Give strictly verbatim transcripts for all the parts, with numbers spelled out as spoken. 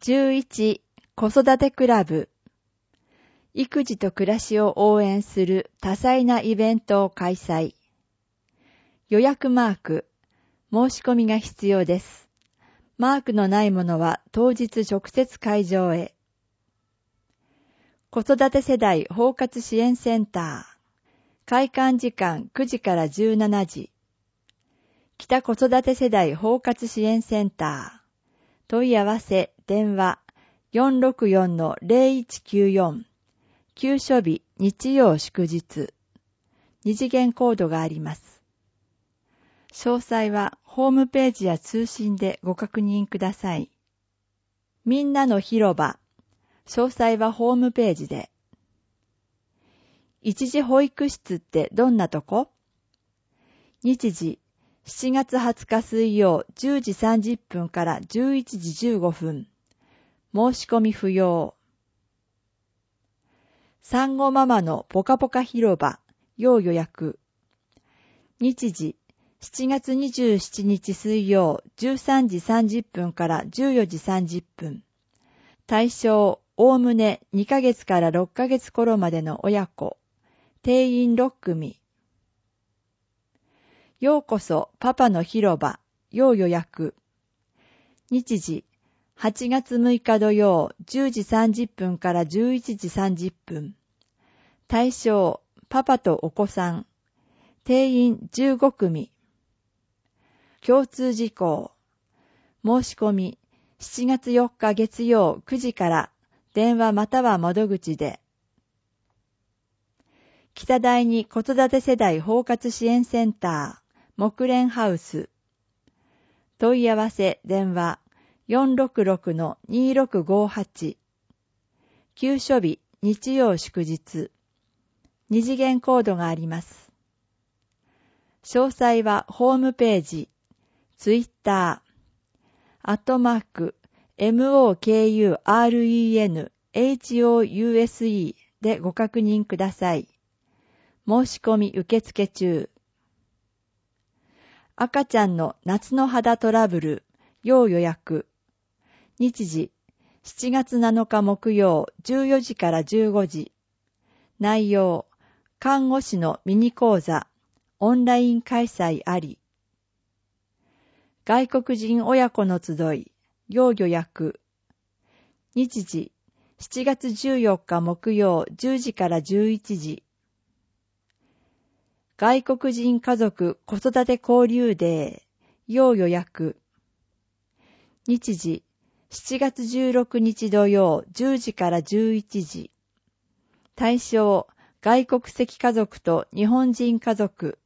じゅういち、子育てクラブ。育児と暮らしを応援する多彩なイベントを開催。予約マーク。申し込みが必要です。マークのないものは当日直接会場へ。子育て世代包括支援センター。開館時間くじからじゅうしちじ。北子育て世代包括支援センター。問い合わせ、電話 よんろくよんのゼロいちきゅうよん。休所日、日曜祝日。二次元コードがあります。詳細はホームページや通信でご確認ください。みんなの広場。詳細はホームページで。一時保育室ってどんなとこ？日時、しちがつはつか水曜じゅうじさんじゅっぷんからじゅういちじじゅうごふん。申し込み不要。産後ママのポカポカ広場、要予約。日時、しちがつにじゅうしちにち水曜じゅうさんじさんじゅっぷんからじゅうよじさんじゅっぷん。対象、おおむねにかげつからろっかげつ頃までの親子。定員ろっくみ。ようこそパパの広場、要予約。日時、はちがつむいか土曜じゅうじさんじゅっぷんからじゅういちじさんじゅっぷん。対象、パパとお子さん。定員じゅうごくみ。共通事項。申し込み、しちがつよっか月曜くじから電話または窓口で。北第二子育て世代包括支援センター、木蓮ハウス。問い合わせ電話 よんろくろくのにろくごはち。休所日日曜祝日。二次元コードがあります。詳細はホームページ、ツイッター、アットマーク、モクレンホウスでご確認ください。申し込み受付中。赤ちゃんの夏の肌トラブル、要予約。日時、しちがつなのか木曜じゅうよじからじゅうごじ。内容、看護師のミニ講座、オンライン開催あり。外国人親子の集い、要予約。日時、しちがつじゅうよっか木曜じゅうじからじゅういちじ。外国人家族子育て交流デー、要予約。日時、しちがつじゅうろくにち土曜じゅうじからじゅういちじ。対象、外国籍家族と日本人家族。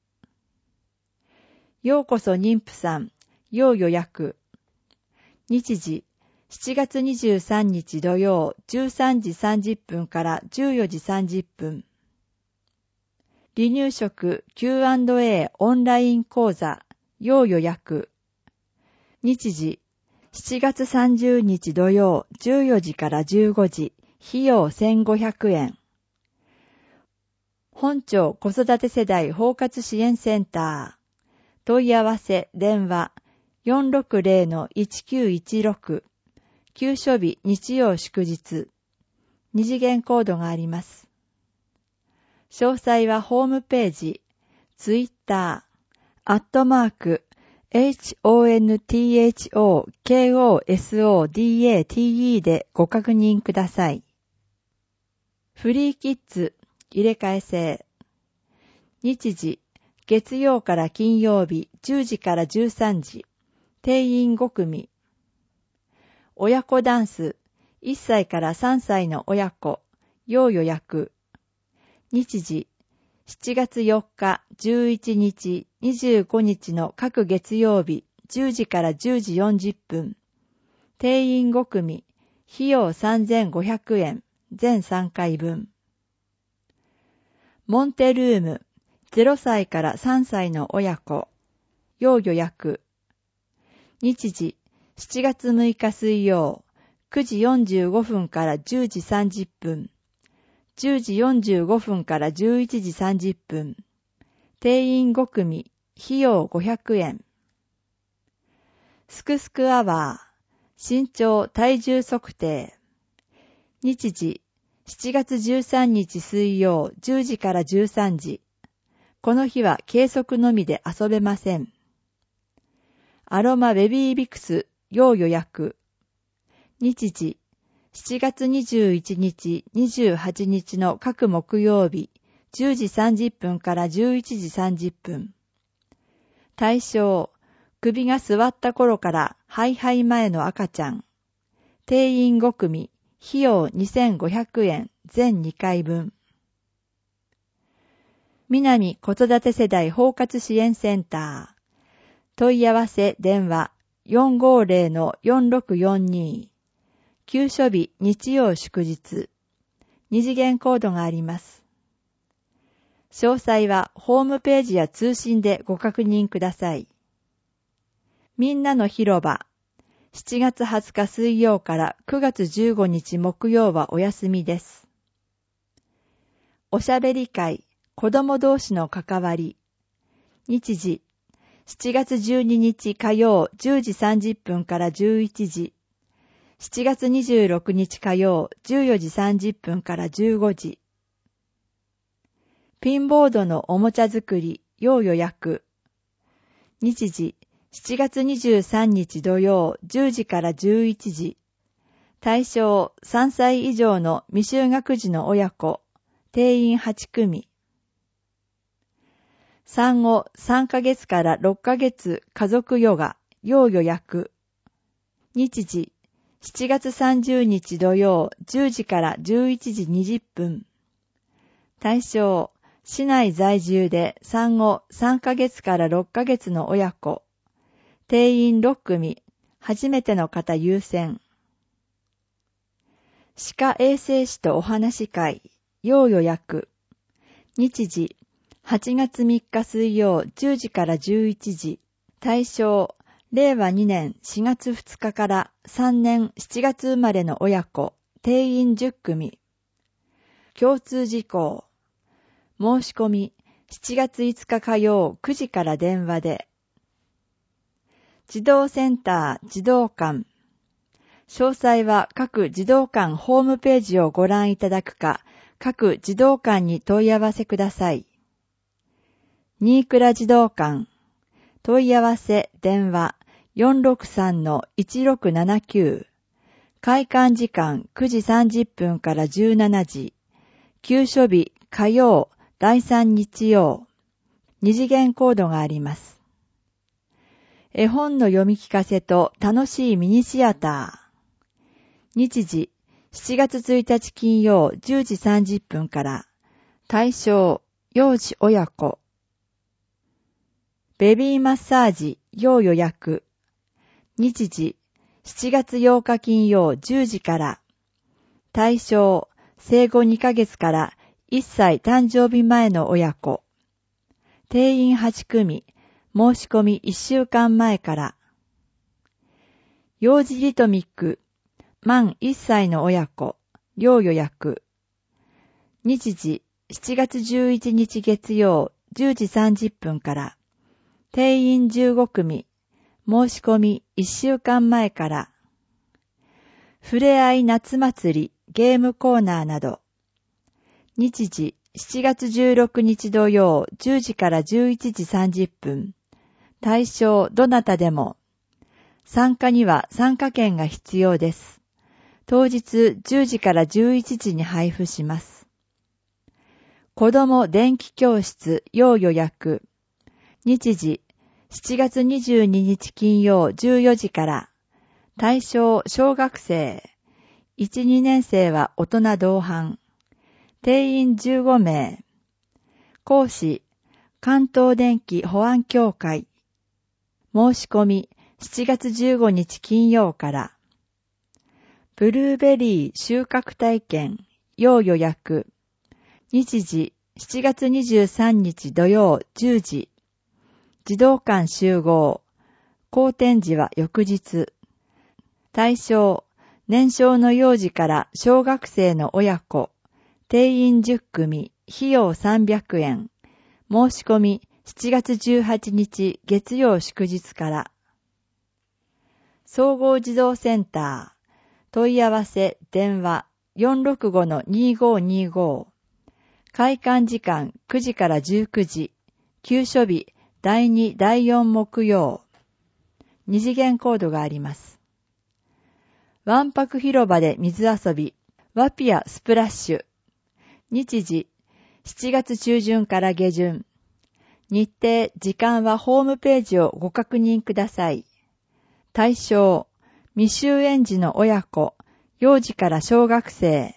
ようこそ妊婦さん、要予約。日時、しちがつにじゅうさんにち土曜じゅうさんじさんじゅっぷんからじゅうよじさんじゅっぷん。離乳食 キューアンドエー オンライン講座、要予約。日時、しちがつさんじゅうにち土曜じゅうよじからじゅうごじ、費用せんごひゃくえん。本町子育て世代包括支援センター。問い合わせ電話 よんろくゼロのいちきゅういちろく。休所日日曜祝日。二次元コードがあります。詳細はホームページ、ツイッター、アットマーク、ホントコスダテでご確認ください。フリーキッズ、入れ替え制。日時、月曜から金曜日じゅうじからじゅうさんじ。定員ごくみ。親子ダンス、いっさいからさんさいの親子、要予約。日時、しちがつよっか、じゅういちにち、にじゅうごにちの各月曜日、じゅうじからじゅうじよんじゅっぷん。定員ごくみ、費用さんぜんごひゃくえん、全さんかいぶん。モンテルーム、ゼロさいからさんさいの親子、要予約。日時、しちがつむいか水曜、くじよんじゅうごふんからじゅうじさんじゅっぷん。じゅうじよんじゅうごふんからじゅういちじさんじゅっぷん。定員ごくみ、費用ごひゃくえん。すくすくアワー、 身長体重測定。日時、しちがつじゅうさんにち水曜じゅうじからじゅうさんじ。この日は計測のみで遊べません。アロマベビービクス要予約。日時、しちがつにじゅういちにち、にじゅうはちにちの各木曜日、じゅうじさんじゅっぷんからじゅういちじさんじゅっぷん。対象、首が座った頃からハイハイ前の赤ちゃん。定員ごくみ、費用にせんごひゃくえん、全にかいぶん。南子育て世代包括支援センター。問い合わせ電話 よんごーぜろのよんろくよんに。休所日日曜祝日。二次元コードがあります。詳細はホームページや通信でご確認ください。みんなの広場。しちがつはつか水曜からくがつじゅうごにち木曜はお休みです。おしゃべり会、子供同士の関わり。日時、しちがつじゅうににち火曜じゅうじさんじゅっぷんからじゅういちじ。しちがつにじゅうろくにち火曜じゅうよじさんじゅっぷんからじゅうごじ。ピンボードのおもちゃ作り、要予約。日時、しちがつにじゅうさんにち土曜じゅうじからじゅういちじ。対象さんさい以上の未就学児の親子、定員はちくみ。産後さんかげつからろっかげつ家族ヨガ、要予約。日時、しちがつさんじゅうにち土曜じゅうじからじゅういちじにじゅっぷん。対象、市内在住で産後さんかげつからろっかげつの親子。定員ろっくみ、初めての方優先。歯科衛生士とお話し会、要予約。日時、はちがつみっか水曜じゅうじからじゅういちじ。対象、れいわにねんしがつふつかからさんねんしちがつ生まれの親子、定員じゅっくみ。共通事項。申し込み、しちがついつか火曜くじから電話で。児童センター児童館。詳細は各児童館ホームページをご覧いただくか、各児童館に問い合わせください。新倉児童館。問い合わせ電話 よんろくさんのいちろくななきゅう。開館時間くじさんじゅっぷんからじゅうしちじ。休所日火曜、だいさん日曜。二次元コードがあります。絵本の読み聞かせと楽しいミニシアター。日時、しちがつついたち金曜じゅうじさんじゅっぷんから。対象、幼児親子。ベビーマッサージ、要予約。日時、しちがつようか金曜じゅうじから。対象、生後にかげつからいっさい誕生日前の親子。定員はちくみ、申し込みいっしゅうかんまえから。幼児リトミック、満いっさいの親子、要予約。日時、しちがつじゅういちにち月曜じゅうじさんじゅっぷんから。定員じゅうごくみ、申し込みいっしゅうかんまえから。ふれあい夏祭り、ゲームコーナーなど。日時、しちがつじゅうろくにち土曜じゅうじからじゅういちじさんじゅっぷん。対象どなたでも。参加には参加券が必要です。当日じゅうじからじゅういちじに配布します。子ども電気教室要予約。日時、しちがつにじゅうににち金曜じゅうよじから。対象小学生。いち、にねんせいは大人同伴。定員じゅうごめい。講師、関東電気保安協会。申し込み、しちがつじゅうごにち金曜から。ブルーベリー収穫体験、要予約。日時、しちがつにじゅうさんにち土曜じゅうじ。児童館集合。後展時は翌日。対象、年少の幼児から小学生の親子。定員じゅっくみ、費用さんびゃくえん。申し込みしちがつじゅうはちにち月曜祝日から。 総合児童センター。問い合わせ電話 よんろくごのにごにご。開館時間くじからじゅうくじ。休所日だいに、だいよん木曜。二次元コードがあります。わんぱく広場で水遊び、ワピアスプラッシュ。日時、しちがつ中旬から下旬。日程、時間はホームページをご確認ください。対象、未就園児の親子、幼児から小学生。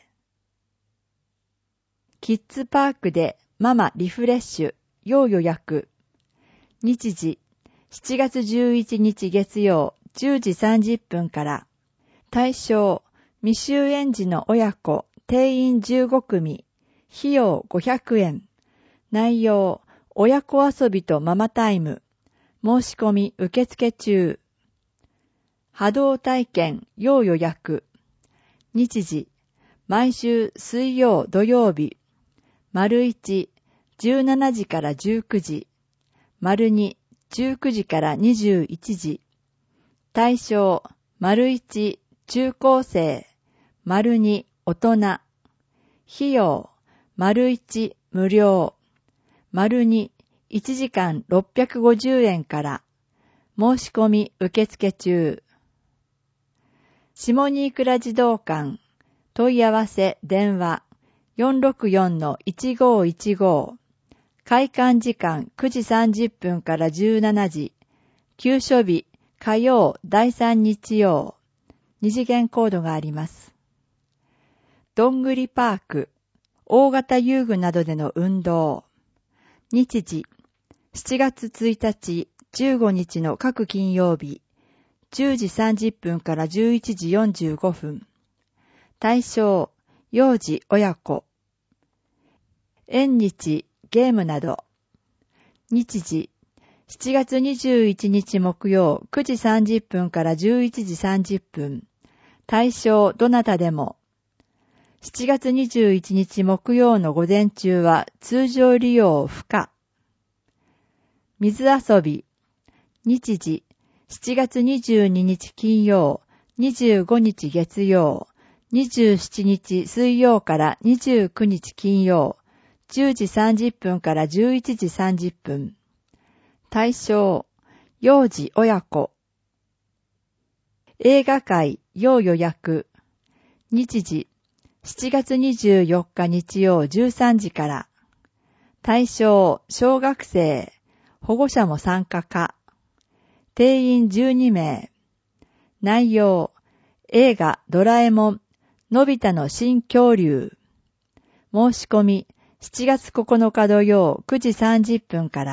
キッズパークでママリフレッシュ、要予約。日時、しちがつじゅういちにち月曜、じゅうじさんじゅっぷんから。対象、未就園児の親子、定員じゅうごくみ。費用ごひゃくえん。内容、親子遊びとママタイム。申し込み受付中。波動体験要予約。日時、毎週水曜土曜日。丸いち、じゅうしちじからじゅうくじ。丸に、じゅうくじからにじゅういちじ。対象、丸いち、中高生。丸に、大人。費用、丸いち、無料。丸に、いちじかんろっぴゃくごじゅうえんから。申し込み受付中。下新倉児童館。問い合わせ電話 よんろくよんのいちごいちご。開館時間くじさんじゅっぷんからじゅうしちじ。休所日火曜だいさん日曜。二次元コードがあります。どんぐりパーク。大型遊具などでの運動。日時、しちがつついたち、じゅうごにちの各金曜日、じゅうじさんじゅっぷんからじゅういちじよんじゅうごふん。対象、幼児親子。縁日、ゲームなど。日時、しちがつにじゅういちにち木曜くじさんじゅっぷんからじゅういちじさんじゅっぷん。対象、どなたでも。しちがつにじゅういちにち木曜の午前中は通常利用不可。水遊び。日時、しちがつにじゅうににち金曜、にじゅうごにち月曜、にじゅうしちにち水曜からにじゅうくにち金曜、じゅうじさんじゅっぷんからじゅういちじさんじゅっぷん。対象、幼児親子。映画会要予約。日時、しちがつにじゅうよっか日曜じゅうさんじから。対象、小学生、保護者も参加可。定員じゅうにめい。内容、映画ドラえもん、のび太の新恐竜。申し込み、しちがつここのか土曜くじさんじゅっぷんから。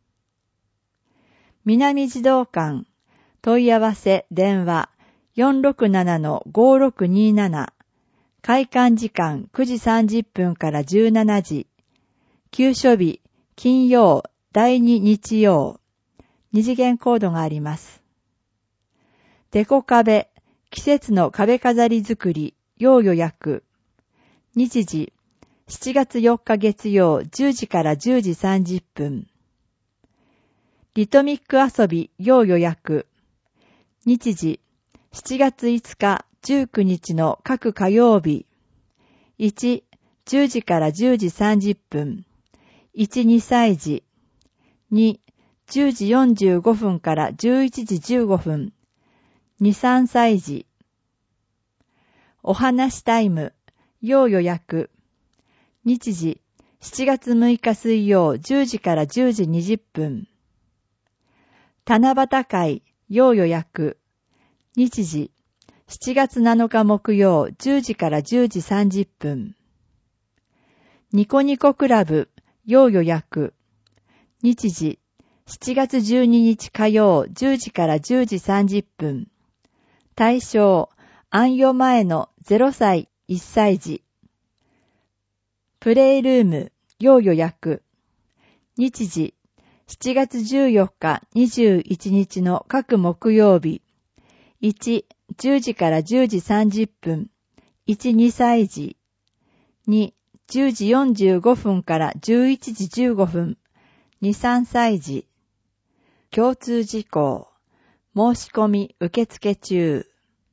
南児童館。問い合わせ電話 よんろくななのごろくになな。開館時間くじさんじゅっぷんからじゅうしちじ。休所日、金曜、だいに日曜。二次元コードがあります。デコ壁、季節の壁飾り作り、要予約。日時、しちがつよっか月曜じゅうじからじゅうじさんじゅっぷん。リトミック遊び、要予約。日時、しちがついつかじゅうくにちの各火曜日。いち、じゅうじからじゅうじさんじゅっぷん。いち、にさいじ。に、じゅうじよんじゅうごふんからじゅういちじじゅうごふん。に、さんさいじ。お話タイム、要予約。日時、しちがつむいか水曜じゅうじからじゅうじにじゅっぷん。七夕会、要予約。日時、しちがつなのか木曜じゅうじからじゅうじさんじゅっぷん。ニコニコクラブ、要予約。日時、しちがつじゅうににち火曜じゅうじからじゅうじさんじゅっぷん。対象、安養前のゼロさい、いっさい児。プレイルーム、要予約。日時、しちがつじゅうよっか、にじゅういちにちの各木曜日。いち、じゅうじからじゅうじさんじゅっぷん。いち、にさい児。に、じゅうじよんじゅうごふんからじゅういちじじゅうごふん。に、さんさい児。共通事項。 申し込み受付中。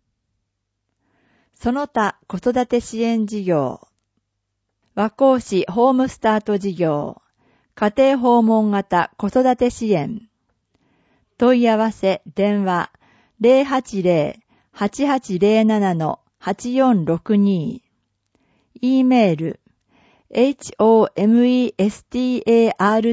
その他子育て支援事業。和光市ホームスタート事業。家庭訪問型子育て支援。問い合わせ電話 ゼロはちゼロ はちはちゼロなな はちよんろくに。e メール ホームスタートワ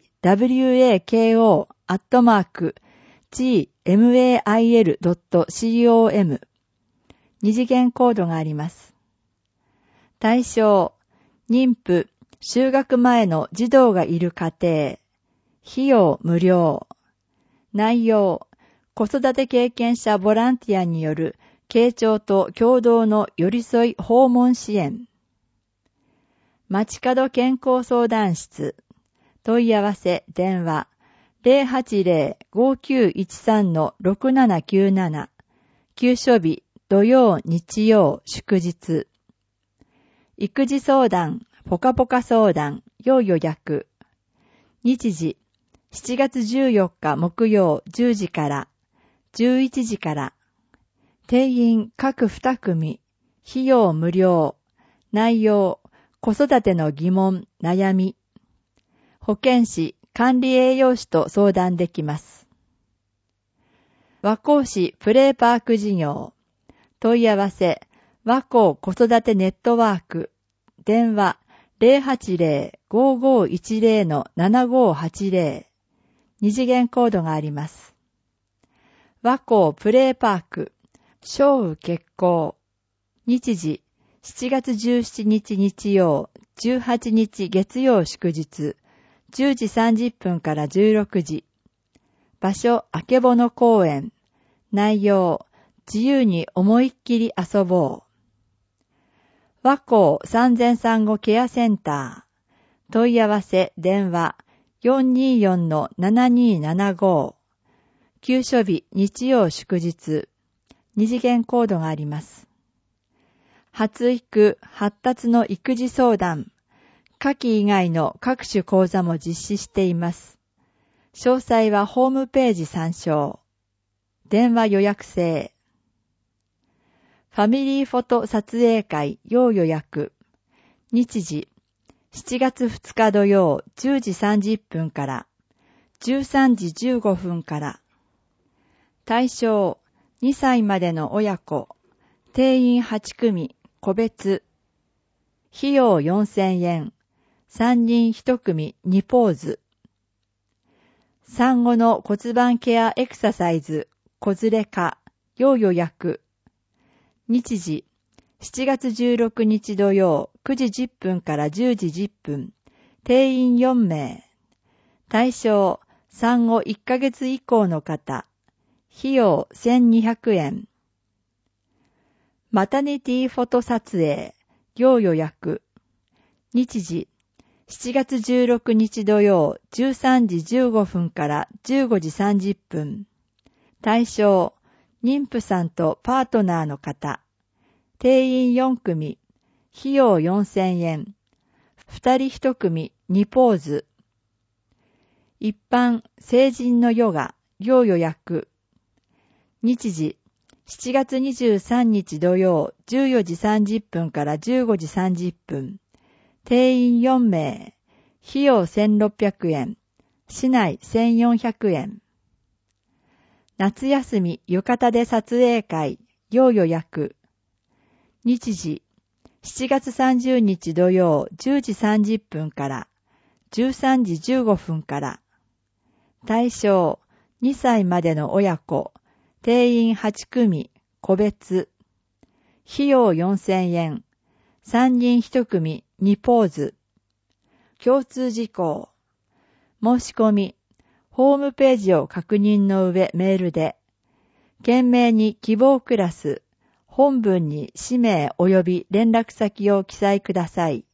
ーク アットマーク ジーエムエーアイエルドットコム 二次元コードがあります。対象、妊婦、就学前の児童がいる家庭。費用無料。内容、子育て経験者ボランティアによる傾聴と共同の寄り添い訪問支援。街角健康相談室。問い合わせ電話 ゼロはちゼロ ごきゅういちさん ろくななきゅうなな。休所日土曜日曜祝日。育児相談ポカポカ相談要予約。日時しちがつじゅうよっか木曜じゅうじからじゅういちじから。定員各に組。費用無料。内容子育ての疑問悩み。保健師管理栄養士と相談できます。和光市プレイパーク事業。問い合わせ和光子育てネットワーク。電話ゼロはちゼロ ごごいちゼロ ななごはちゼロ。二次元コードがあります。和光プレイパーク、小雨決行。日時、しちがつじゅうしちにち日曜、じゅうはちにち月曜祝日、じゅうじさんじゅっぷんからじゅうろくじ。場所、あけぼの公園。内容、自由に思いっきり遊ぼう。和光産前産後ケアセンター。問い合わせ電話 よんにーよん ななにーななご。休所日日曜祝日。二次元コードがあります。発育発達の育児相談。夏季以外の各種講座も実施しています。詳細はホームページ参照。電話予約制。ファミリーフォト撮影会要予約。日時、しちがつふつか土曜じゅうじさんじゅっぷんからじゅうさんじじゅうごふんから。対象、にさいまでの親子。定員はち組、個別。費用よんせんえん。さんにんいち組にポーズ。産後の骨盤ケアエクササイズ、子連れ化、要予約。日時、しちがつじゅうろくにち土曜くじじゅっぷんからじゅうじじゅっぷん。定員よんめい。対象、産後いっかげつ以降の方。費用せんにひゃくえん。マタニティフォト撮影、要予約。日時、しちがつじゅうろくにち土曜じゅうさんじじゅうごふんからじゅうごじさんじゅっぷん。対象、妊婦さんとパートナーの方。定員よん組。費用よんせんえん。ふたりいち組にポーズ。一般、成人のヨガ、要予約。日時、しちがつにじゅうさんにち土曜じゅうよじさんじゅっぷんからじゅうごじさんじゅっぷん。定員よんめい。費用せんろっぴゃくえん。市内せんよんひゃくえん。夏休み浴衣で撮影会、要予約。日時、しちがつさんじゅうにち土曜じゅうじさんじゅっぷんからじゅうさんじじゅうごふんから。対象、にさいまでの親子。定員はち組、個別。費用よんせんえん。さんにんいち組にポーズ。共通事項。申し込み。ホームページを確認の上メールで。件名に希望クラス。本文に氏名及び連絡先を記載ください。